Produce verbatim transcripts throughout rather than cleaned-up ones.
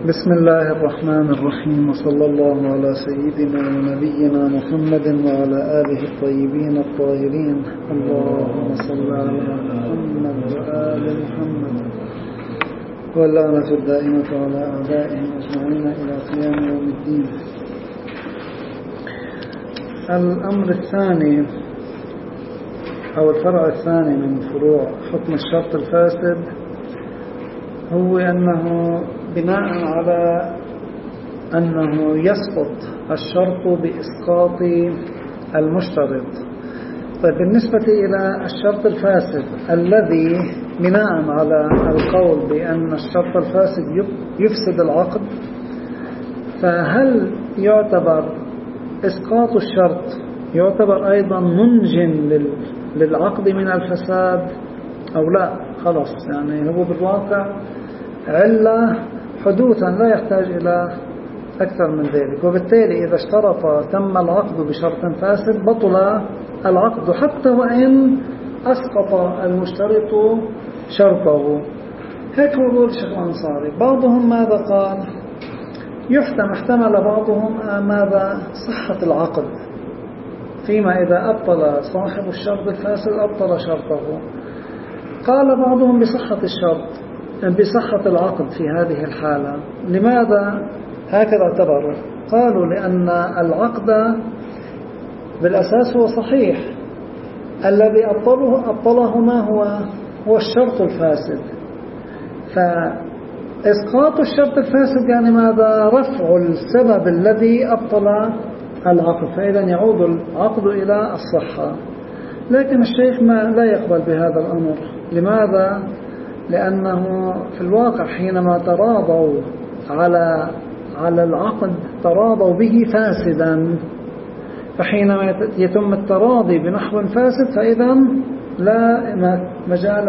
بسم الله الرحمن الرحيم، وصلى الله على سيدنا ونبينا محمد وعلى آله الطيبين الطاهرين. اللهم صل على محمد وآل محمد واللعنة الدائمة على أعدائهم أجمعين إلى قيام يوم الدين. الأمر الثاني أو الفرع الثاني من فروع حكم الشرط الفاسد هو أنه بناء على أنه يسقط الشرط بإسقاط المشترط. طيب، بالنسبة إلى الشرط الفاسد الذي بناء على القول بأن الشرط الفاسد يفسد العقد، فهل يعتبر إسقاط الشرط يعتبر أيضا منج للعقد من الفساد أو لا؟ خلاص، يعني هو بالواقع علة حدوثا لا يحتاج إلى أكثر من ذلك، وبالتالي إذا اشترط تم العقد بشرط فاسد بطل العقد حتى وإن أسقط المشترط شرطه. هيك هو قول الشيخ الأنصاري. بعضهم ماذا قال؟ يحتمل احتمل بعضهم ماذا؟ صحة العقد، فيما إذا أبطل صاحب الشرط الفاسد أبطل شرطه. قال بعضهم بصحة الشرط بصحة العقد في هذه الحالة. لماذا هكذا اعتبروا؟ قالوا لأن العقد بالأساس هو صحيح، الذي أبطله أبطله ما هو هو الشرط الفاسد، فإسقاط الشرط الفاسد يعني ماذا؟ رفع السبب الذي أبطل العقد، فإذا يعود العقد إلى الصحة. لكن الشيخ ما لا يقبل بهذا الأمر. لماذا؟ لأنه في الواقع حينما تراضوا على على العقد تراضوا به فاسدا، فحينما يتم التراضي بنحو فاسد فإذا لا مجال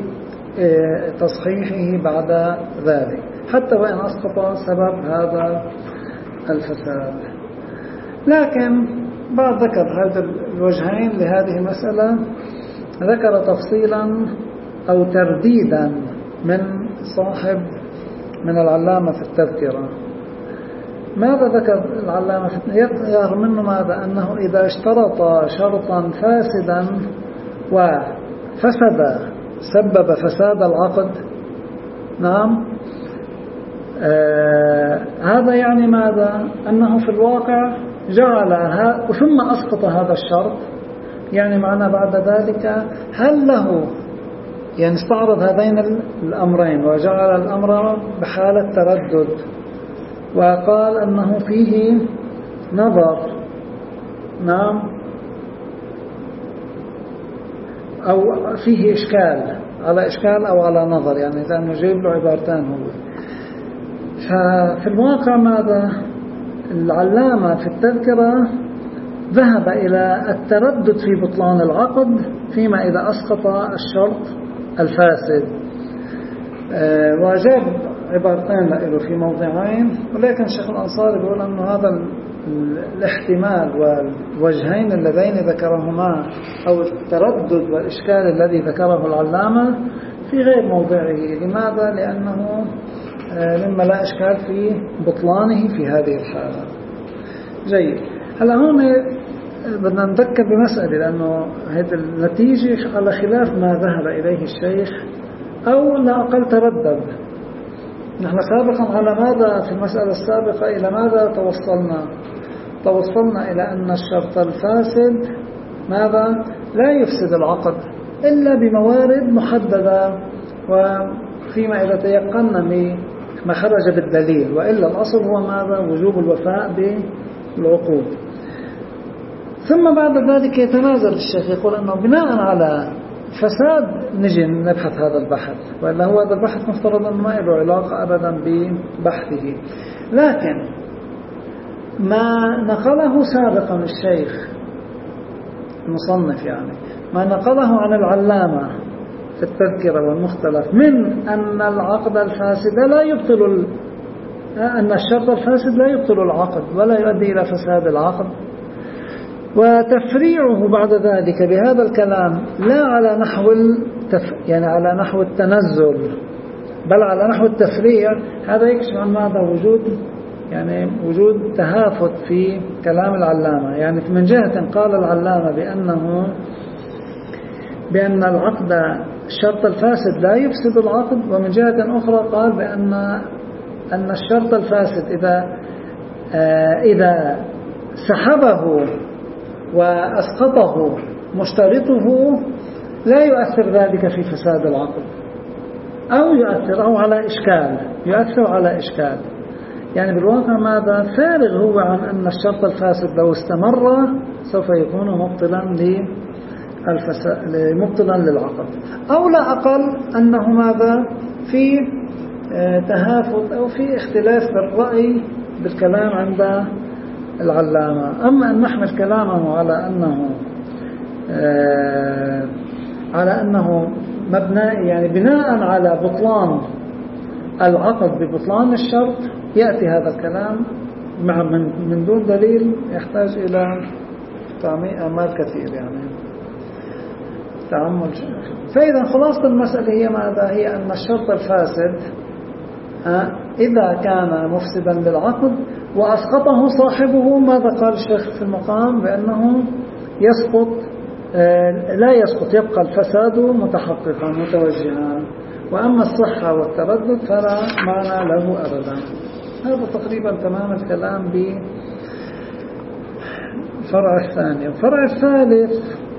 لتصحيحه بعد ذلك حتى وإن أسقط سبب هذا الفساد. لكن بعد ذكر هذا الوجهين لهذه المسألة ذكر تفصيلا أو ترديدا من صاحب من العلامة في التذكرة. ماذا ذكر العلامة في التذكرة؟ يظهر منه ماذا؟ أنه إذا اشترط شرطا فاسدا وفسد سبب فساد العقد، نعم، آه هذا يعني ماذا؟ أنه في الواقع جعلها ثم أسقط هذا الشرط. يعني معنى بعد ذلك هل له يعني استعرض هذين الأمرين وجعل الأمر بحالة تردد، وقال أنه فيه نظر، نعم، أو فيه إشكال، على إشكال أو على نظر، يعني لأنه جايب له عبارتان هو. ففي الواقع ماذا؟ العلامة في التذكرة ذهب إلى التردد في بطلان العقد فيما إذا أسقط الشرط الفاسد، أه وجاب عبارتين له في موضعين. ولكن الشيخ الأنصاري يقول أنه هذا الاحتمال والوجهين اللذين ذكرهما أو التردد والإشكال الذي ذكره العلامة في غير موضعه. لماذا؟ لأنه أه مما لا إشكال في بطلانه في هذه الحالة. جيد. هلا هون بدنا نذكر بمسألة، لأنه هذه النتيجة على خلاف ما ذهب إليه الشيخ أو لا أقل تردد. نحن سابقا على ماذا في المسألة السابقة إلى ماذا توصلنا؟ توصلنا إلى أن الشرط الفاسد ماذا؟ لا يفسد العقد إلا بموارد محددة، وفيما إذا تيقنا ما خرج بالدليل، وإلا الأصل هو ماذا؟ وجوب الوفاء بالعقود. ثم بعد ذلك يتنازل الشيخ يقول أنه بناء على فساد نجي نبحث هذا البحث، وإلا هو هذا البحث مفترض أنه ما له علاقة أبدا ببحثه. لكن ما نقله سابقا الشيخ المصنف، يعني ما نقله عن العلامة في التذكرة والمختلف من أن العقد الفاسد لا يبطل أن الشرط الفاسد لا يبطل العقد ولا يؤدي إلى فساد العقد، وتفريعه بعد ذلك بهذا الكلام لا على نحو التف... يعني على نحو التنزل بل على نحو التفريع، هذا يكشف عن ماذا؟ وجود يعني وجود تهافت في كلام العلامة. يعني من جهة قال العلامة بأنه بأن العقد الشرط الفاسد لا يفسد العقد، ومن جهة أخرى قال بأن أن الشرط الفاسد إذا آه إذا سحبه وأسقطه مشترطه لا يؤثر ذلك في فساد العقد، أو يؤثر أو على إشكال يؤثر على إشكال. يعني بالواقع ماذا؟ فارغ هو عن أن الشرط الفاسد لو استمر سوف يكون مبطلا للفساد مبطلا للعقد، أو لا أقل أنه ماذا؟ في تهافت أو في اختلاف بالرأي بالكلام عند العلامة. أما أن نحمل كلامه على أنه آه على أنه مبنى يعني بناء على بطلان العقد ببطلان الشرط، يأتي هذا الكلام مع من, من دون دليل يحتاج إلى تعميق كثير يعني تعمل. فإذا خلاصة المسألة هي ماذا؟ هي أن الشرط الفاسد إذا كان مفسدا للعقد وأسقطه صاحبه، ماذا قال الشيخ في المقام؟ بأنه يسقط لا يسقط، يبقى الفساد متحققا متوجها، وأما الصحة والتردد فلا معنى له أبدا. هذا تقريبا تمام الكلام بالفرع الثاني. الفرع الثالث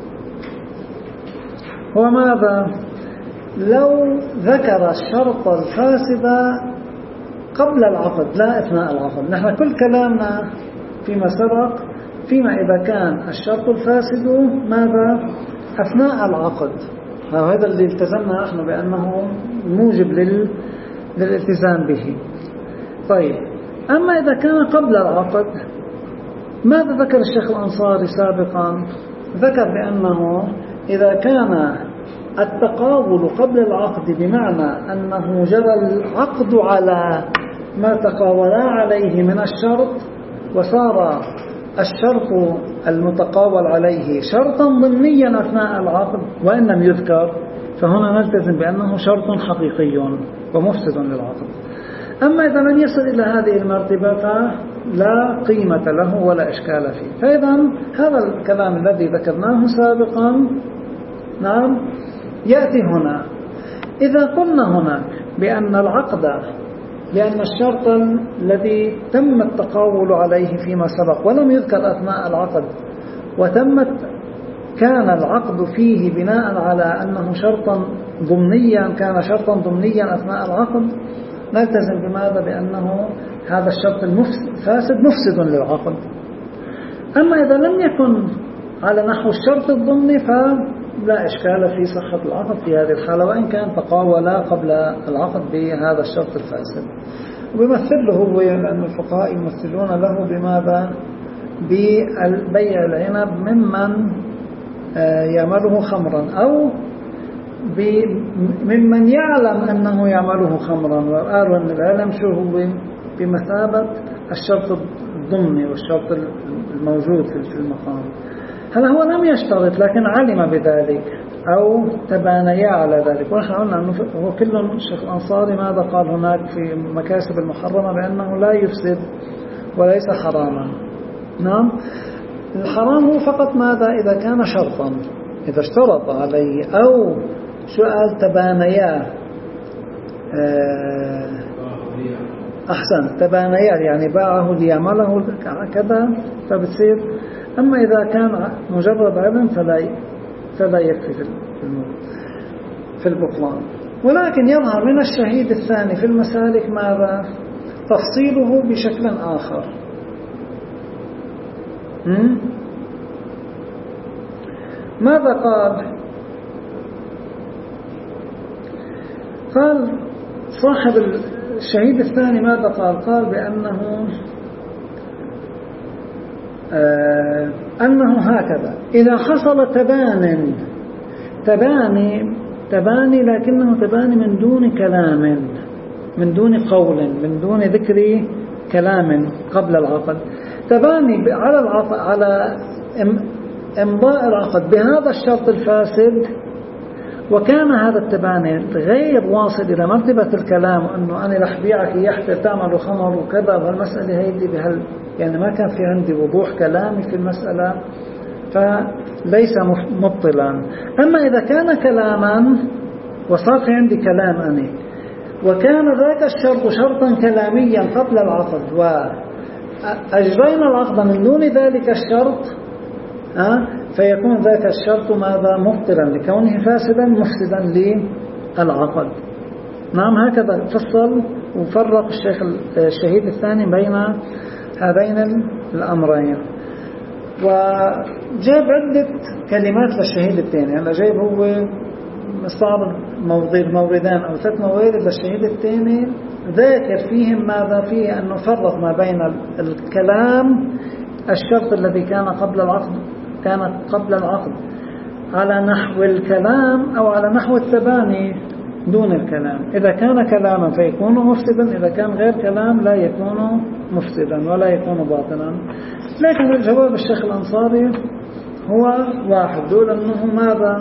هو ماذا؟ لو ذكر الشرط الفاسد قبل العقد لا أثناء العقد. نحن كل كلامنا فيما سبق فيما إذا كان الشرط الفاسد ماذا؟ أثناء العقد، هذا اللي التزمنا نحن بأنه موجب لل... للالتزام به. طيب، أما إذا كان قبل العقد ماذا ذكر الشيخ الأنصاري سابقا؟ ذكر بأنه إذا كان التقاول قبل العقد بمعنى أنه جرى العقد على ما تقاولا عليه من الشرط، وصار الشرط المتقاول عليه شرطا ضمنيا أثناء العقد وإن لم يذكر، فهنا نلتزم بأنه شرط حقيقي ومفسد للعقد. أما إذا لم يصل إلى هذه المرتبة فلا قيمة له ولا إشكال فيه. فإذا هذا الكلام الذي ذكرناه سابقا نعم يأتي هنا. إذا قلنا هنا بأن العقد لأن الشرط الذي تم التقاول عليه فيما سبق ولم يذكر أثناء العقد وتمت كان العقد فيه بناء على أنه شرطا ضمنيا كان شرطا ضمنيا أثناء العقد، نلتزم بماذا؟ بأنه هذا الشرط الفاسد مفسد للعقد. أما إذا لم يكن على نحو الشرط الضمني فلا إشكال في صحة العقد في هذه الحالة، وإن كان تقاولا قبل العقد بهذا الشرط الفاسد. ويمثل له هو لأن الفقهاء يمثلون له بماذا؟ ببيع العنب ممن يعمله خمرا أو ممن يعلم أنه يعمله خمرا، وقالوا أن العلم شو هو؟ بمثابة الشرط الضمني والشرط الموجود في المقام. هل هو لم يشترط لكن علم بذلك أو تبانيا على ذلك؟ ونحن قلنا أنه هو كل الشيخ الأنصاري ماذا قال هناك في مكاسب المحرمة؟ بأنه لا يفسد وليس حراما. نعم، الحرام هو فقط ماذا؟ إذا كان شرطا، إذا اشترط عليه أو سؤال تبانيا أحسن تبانيا يعني باعه ليعمله كذا فبتصير. أما إذا كان مجرد علم فلا فلا يكفي في البطلان. ولكن يظهر من الشهيد الثاني في المسالك ماذا؟ تفصيله بشكل آخر. هم؟ ماذا قال؟ قال صاحب الشهيد الثاني ماذا قال؟ قال بأنه آه أنه هكذا إذا حصل تبان تباني تباني لكنه تباني من دون كلام، من دون قول، من دون ذكر كلام قبل العقد، تباني على العقد على إمضاء العقد بهذا الشرط الفاسد وكان هذا التباني غير واصل إلى مرتبة الكلام، أنه أنا رح بيعك يحتى تعمل خمر وكذا، والمسألة هيدي بهال يعني ما كان في عندي وضوح كلامي في المسألة، فليس مبطلا. أما إذا كان كلاما وصار في عندي كلام أنا، وكان ذاك الشرط شرطا كلاميا قبل العقد، وأجرينا العقد من دون ذلك الشرط، أه؟ فيكون ذاك الشرط ماذا؟ مبطلا لكونه فاسدا مفسدا للعقد. نعم، هكذا فصل وفرق الشيخ الشهيد الثاني بين هذين الأمرين، وجاب عدة كلمات للشهيد الثاني. يعني جايب هو مستعرض موضوع موردان أو ثلاث موارد للشهيد الثاني ذاكر فيهم ماذا؟ فيه أنه فرق ما بين الكلام الشرط الذي كان قبل العقد كانت قبل العقد على نحو الكلام أو على نحو التباني دون الكلام. إذا كان كلاما فيكون مفسدا، إذا كان غير كلام لا يكون مفسدا ولا يكون باطلا. لكن الجواب الشيخ الأنصاري هو واحد، دول أنه ماذا؟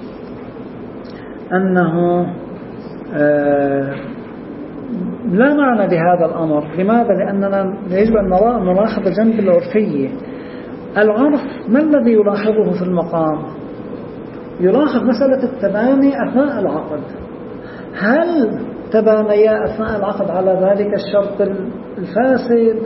أنه آه لا معنى بهذا الأمر. لماذا؟ لأننا يجب أن نلاحظ الجانب العرفي. العرف ما الذي يلاحظه في المقام؟ يلاحظ مسألة التباني أثناء العقد. هل تبانيا أثناء العقد على ذلك الشرط الفاسد؟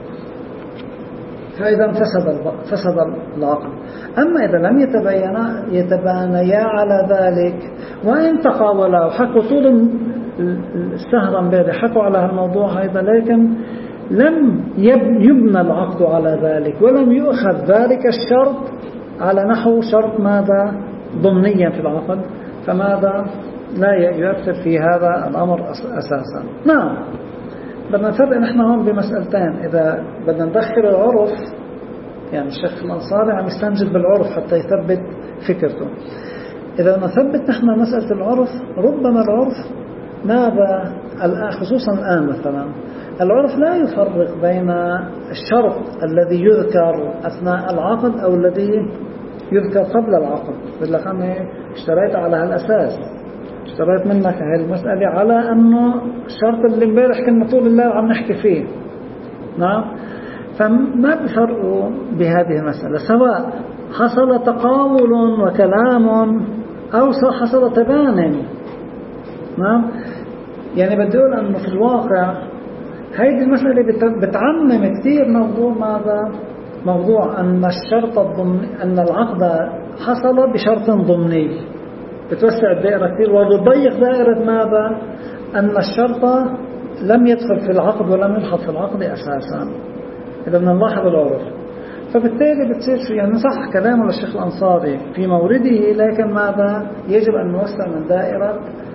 فإذا فسد فسد العقد. أما إذا لم يتباينا يتبانيا على ذلك وإن تقاولا وحكوا طول السهرة امبارح حكوا على الموضوع هذا، لكن لم يبنى العقد على ذلك ولم يؤخذ ذلك الشرط على نحو شرط ماذا؟ ضمنيا في العقد، فماذا؟ لا يؤثر في هذا الأمر أساسا. نعم، بدنا نفرق نحن هون بمسألتين. إذا بدنا ندخل العرف، يعني الشيخ الأنصاري عم يستنجد بالعرف حتى يثبت فكرته. إذا نثبت نحن مسألة العرف، ربما العرف ماذا؟ خصوصا الآن مثلا العرف لا يفرق بين الشرط الذي يذكر أثناء العقد أو الذي يذكر قبل العقد. بقول لك أنا اشتريت على هالأساس، اشتريت منك هاي المسألة على أنه الشرط اللي امبارح كنا طول الليل عم نحكي فيه. نعم، فما بفرقوا بهذه المسألة، سواء حصل تقاول وكلام أو حصل تبان. نعم، يعني بدي أقول أنه في الواقع هذه المسألة بتعمم كثير موضوع ماذا؟ موضوع أن الشرط الضمني، أن العقد حصل بشرط ضمني، بتوسع الدائرة كثير وبتضيق دائرة ماذا؟ أن الشرط لم يدخل في العقد ولم يلحظ في العقد أساسا. إذا بدنا نلاحظ العرف، فبالتالي بتصير شو يعني صح كلامه للشيخ الأنصاري في مورده، لكن ماذا؟ يجب أن نوسع من دائرة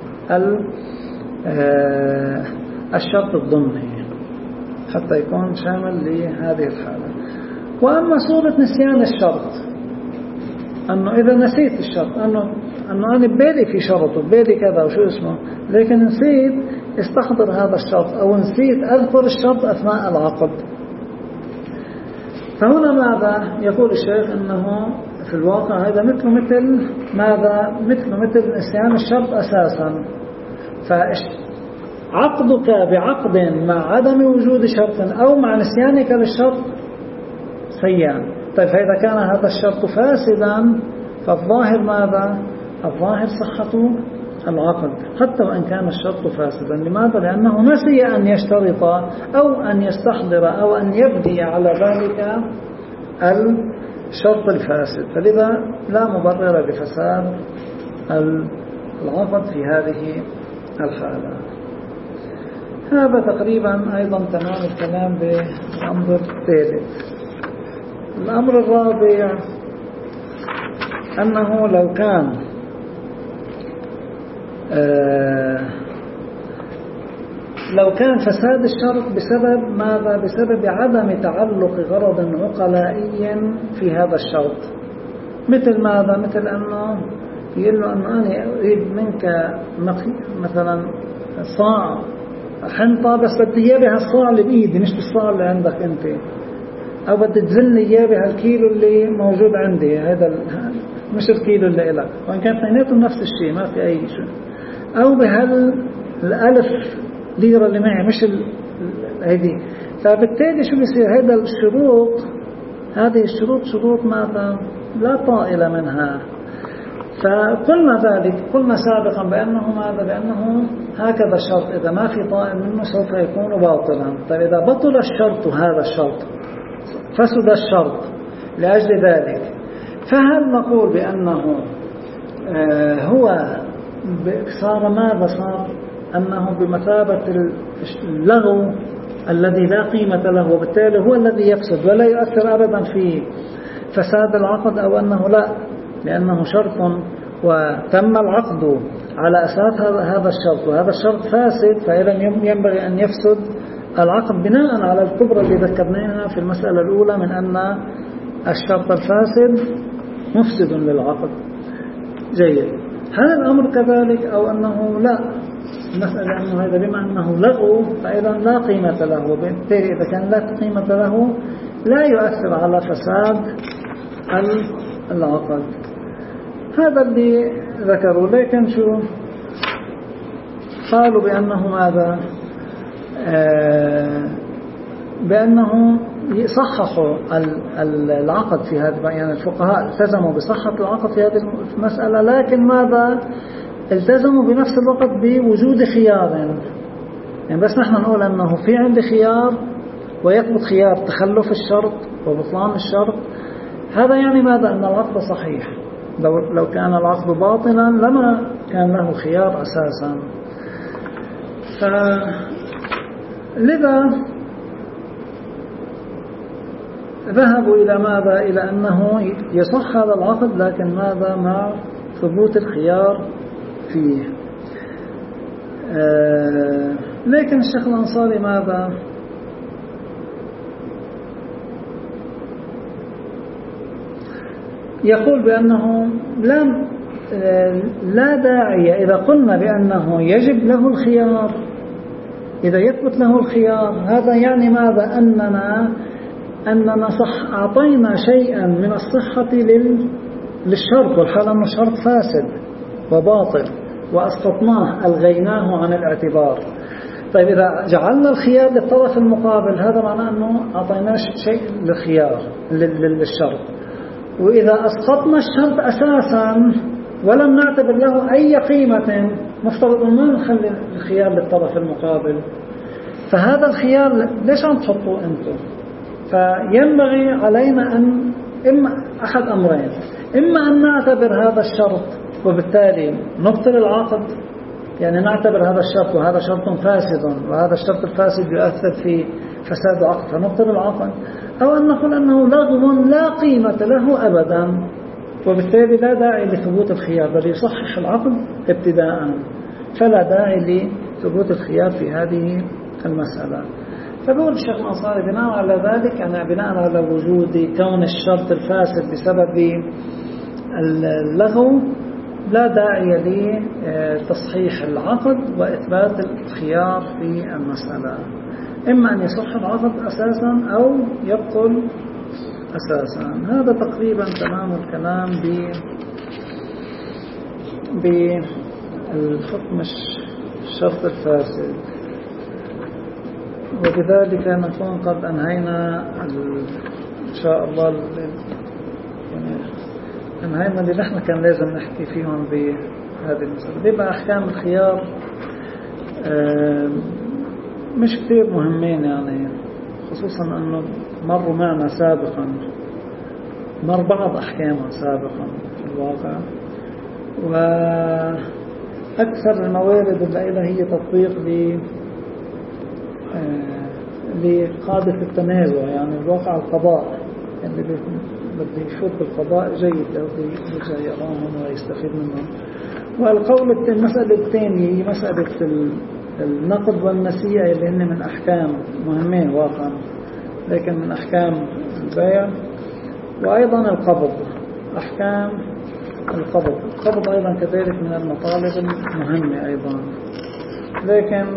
الشرط الضمني حتى يكون شامل لهذه الحالة. وأما صورة نسيان الشرط، أنه إذا نسيت الشرط، أنه أنه أنا ببالي في شرط وببالي كذا وشو اسمه، لكن نسيت استحضر هذا الشرط أو نسيت أذكر الشرط أثناء العقد، فهنا ماذا؟ يقول الشيخ أنه في الواقع هذا مثل مثل ماذا؟ مثل مثل نسيان الشرط أساسا. فعقدك بعقد مع عدم وجود شرط أو مع نسيانك للشرط سيان. طيب فإذا كان هذا الشرط فاسدا فالظاهر ماذا؟ الظاهر صحة العقد حتى وإن كان الشرط فاسدا. لماذا؟ لأنه نسي أن يشترط أو أن يستحضر أو أن يبدي على ذلك الشرط الفاسد، فلذا لا مبرر لفساد العقد في هذه الحالة. هذا تقريبا أيضا تمام الكلام بالأمر الثالث. الأمر الرابع أنه لو كان آه لو كان فساد الشرط بسبب ماذا؟ بسبب عدم تعلق غرض عقلائي في هذا الشرط، مثل ماذا؟ مثل أنه يقول له أنه أنا أريد منك مثلا صاع حنطة بس بدي إياه بهالصاع اللي بإيدي مش بالصاع اللي عندك أنت، أو بدي تزلني إياه بهالكيلو اللي موجود عندي. هذا مش الكيلو اللي إلك، وإن كانت اثنيناتهم نفس الشيء ما في أي شيء. أو بهالألف ليرة اللي معي مش هذه. فبالتالي شو بيصير؟ هذا الشروط، هذه الشروط شروط ماذا؟ لا طائل منها. فقلنا ذلك، قلنا سابقا بأنه ماذا؟ بأنه هكذا الشرط إذا ما في طائل منه سوف يكون باطلا. طيب إذا بطل الشرط، هذا الشرط فسد الشرط لأجل ذلك، فهل نقول بأنه آه هو صار ماذا؟ صار أنه بمثابة اللغو الذي لا قيمة له، وبالتالي هو الذي يفسد ولا يؤثر أبدا في فساد العقد، أو أنه لا، لأنه شرط وتم العقد على أساس هذا الشرط، وهذا الشرط فاسد، فإذا ينبغي أن يفسد العقد بناء على الكبرى اللي ذكرناها في المسألة الأولى من أن الشرط الفاسد مفسد للعقد. جيد. هل الأمر كذلك أو أنه لا؟ المسألة أنه هذا بما أنه لغو فإذا لا قيمة له، وبالتالي إذا كان لا قيمة له لا يؤثر على فساد العقد. هذا اللي ذكروا. لكن شو قالوا؟ بأنه ماذا؟ آه بأنه يصححوا العقد في هذا، يعني الفقهاء التزموا بصحة العقد في هذه المسألة، لكن ماذا؟ التزموا بنفس الوقت بوجود خيار. يعني بس نحن نقول أنه في عندي خيار ويثبت خيار تخلف الشرط وبطلان الشرط، هذا يعني ماذا؟ أن العقد صحيح. لو لو كان العقد باطلا لما كان له خيار أساسا. فلذا ذهبوا إلى ماذا؟ إلى أنه يصح هذا العقد، لكن ماذا؟ مع ثبوت الخيار فيه. آه لكن الشيخ الأنصاري ماذا؟ يقول بأنه لا لا داعي إذا قلنا بأنه يجب له الخيار، إذا يثبت له الخيار، هذا يعني ماذا؟ أننا أننا صح أعطينا شيئا من الصحة للشرط، والحال أنه الشرط فاسد وباطل وأسقطناه ألغيناه عن الاعتبار. طيب إذا جعلنا الخيار للطرف المقابل، هذا معناه أنه أعطيناش شيء للخيار للشرط. وإذا أسقطنا الشرط أساسا ولم نعتبر له أي قيمة، مفترض ما نخلي الخيار للطرف المقابل. فهذا الخيار ليش عم تحطوه أنتم؟ فينبغي علينا أن إما أحد أمرين، إما أن نعتبر هذا الشرط وبالتالي نبطل العقد، يعني نعتبر هذا الشرط وهذا شرط فاسد وهذا الشرط الفاسد يؤثر في فساد العقد فنبطل العقد، أو أن نقول أنه لغو لا قيمة له أبدا، وبالتالي لا داعي لثبوت الخيار بل يصحح العقد ابتداء، فلا داعي لثبوت الخيار في هذه المسألة. فبقول الشيخ الأنصاري بناء على ذلك، يعني بناء على وجود كون الشرط الفاسد بسبب اللغو لا داعي لتصحيح العقد وإثبات الخيار في المسألة، إما أن يصح العقد أساسا أو يبطل أساسا. هذا تقريبا تمام الكلام بالحكم الشرط الفاسد. وبذلك نكون قد أنهينا إن شاء الله يعني أنهينا اللي نحن كان لازم نحكي فيهم بهذه المسألة. بيبقى أحكام الخيار مش كثير مهمين، يعني خصوصا أنه مروا معنا سابقا، مر بعض أحكامها سابقا في الواقع، وأكثر الموارد اللي هي تطبيق ل لقاعدة التنازع، يعني الواقع القضاء اللي بده يفوت بالقضاء جيد لو بده يراهم ويستفيد منهم. والقول المسألة الثانية هي مسألة النقد والنسيئة اللي هن من أحكام مهمين واقعا، لكن من أحكام البيع. وأيضا القبض، أحكام القبض القبض أيضا كذلك من المطالب المهمة أيضا، لكن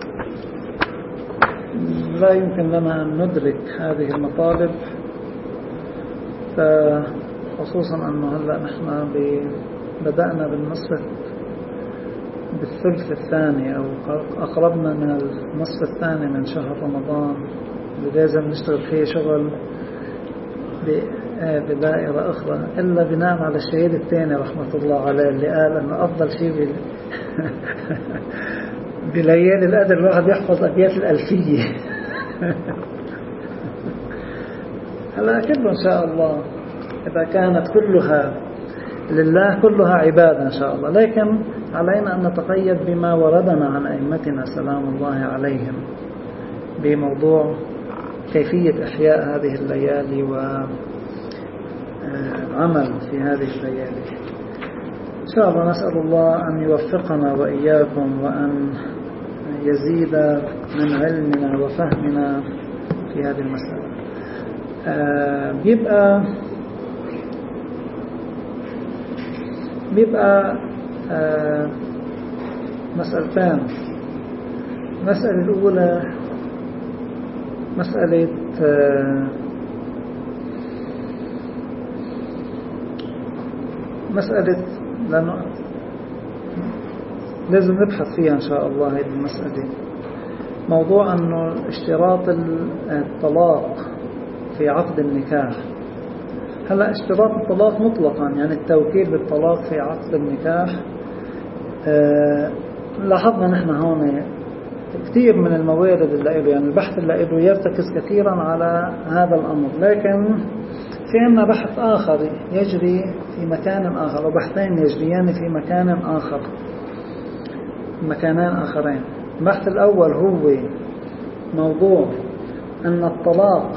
لا يمكن لنا أن ندرك هذه المطالب خصوصا أنه هلأ نحن بدأنا بالنصف بالثلث الثاني أو أقربنا من النصف الثاني من شهر رمضان اللي لازم نشتغل فيه شغل بدائرة أخرى، إلا بناء على الشهيد الثاني رحمة الله عليه اللي قال أنه أفضل شيء بليالي القدر الواحد يحفظ أبيات الألفية. هلا كله إن شاء الله إذا كانت كلها لله كلها عبادة إن شاء الله، لكن علينا أن نتقيد بما وردنا عن أئمتنا سلام الله عليهم بموضوع كيفية إحياء هذه الليالي والعمل في هذه الليالي. إن شاء الله نسأل الله أن يوفقنا وإياكم وأن يزيد من علمنا وفهمنا في هذه المسألة. بيبقى بيبقى مسألتان. المسألة الأولى مسألة مسألة لأنه لازم نبحث فيها إن شاء الله هذه المسألة، موضوع أنه اشتراط الطلاق في عقد النكاح. هلا اشتراط الطلاق مطلقا يعني التوكيل بالطلاق في عقد النكاح، أه لاحظنا نحن هون كثير من الموارد اللي له، يعني البحث اللي له يرتكز كثيرا على هذا الأمر، لكن في عندنا بحث آخر يجري في مكان آخر وبحثين يجريان في مكان آخر مكانان آخرين. البحث الأول هو موضوع أن الطلاق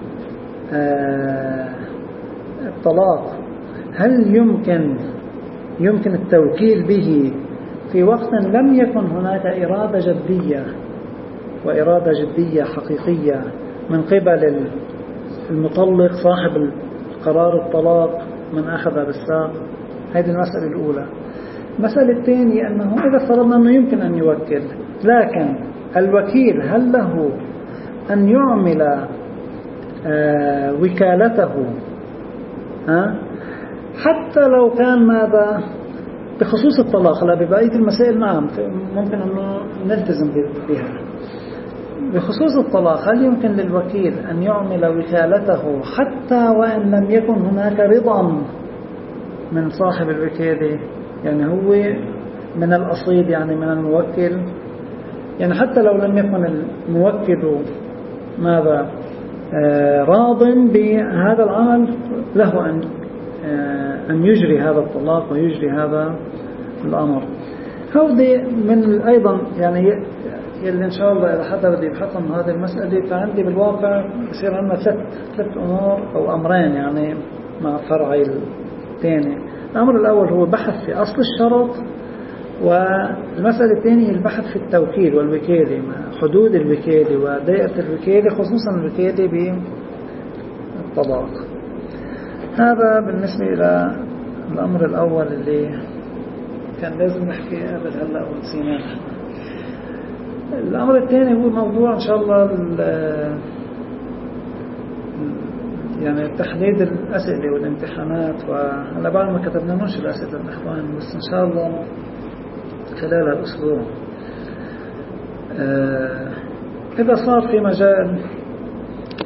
آه الطلاق هل يمكن يمكن التوكيل به في وقت لم يكن هناك إرادة جدية وإرادة جدية حقيقية من قبل المطلق صاحب قرار الطلاق من أخذ بالساق. هذه المسألة الأولى. المسألة الثانية أنه إذا فرضنا أنه يمكن أن يوكل، لكن الوكيل هل له أن يعمل آه وكالته ها حتى لو كان ماذا بخصوص الطلاق؟ لا، ببقية المسائل نعم ممكن أنه نلتزم بها. بخصوص الطلاق هل يمكن للوكيل أن يعمل وكالته حتى وإن لم يكن هناك رضا من صاحب الوكالة؟ يعني هو من الأصيل يعني من الموكل، يعني حتى لو لم يكن الموكل ماذا آه راض بهذا العمل له أن آه أن يجري هذا الطلاق ويجري هذا الأمر. هودي من أيضا يعني اللي إن شاء الله إذا حدا بدي يبحث عن هذه المسألة، فعندي بالواقع يصير عندنا ثلاث ثلاث أمور أو أمرين يعني مع فرعي الثاني. الأمر الأول هو بحث في أصل الشرط، والمسألة الثانية البحث في التوكيل والوكالة، حدود الوكالة ودائرة الوكالة خصوصا الوكالة بالطلاق. هذا بالنسبة إلى الأمر الأول اللي كان لازم نحكي قبل هلأ ونسيناه. الأمر الثاني هو موضوع إن شاء الله يعني تحديد الأسئلة والامتحانات، وأنا بعد ما كتبنا نوش الأسئلة الإخوان، بس إن شاء الله خلال الأسبوع إذا صار في مجال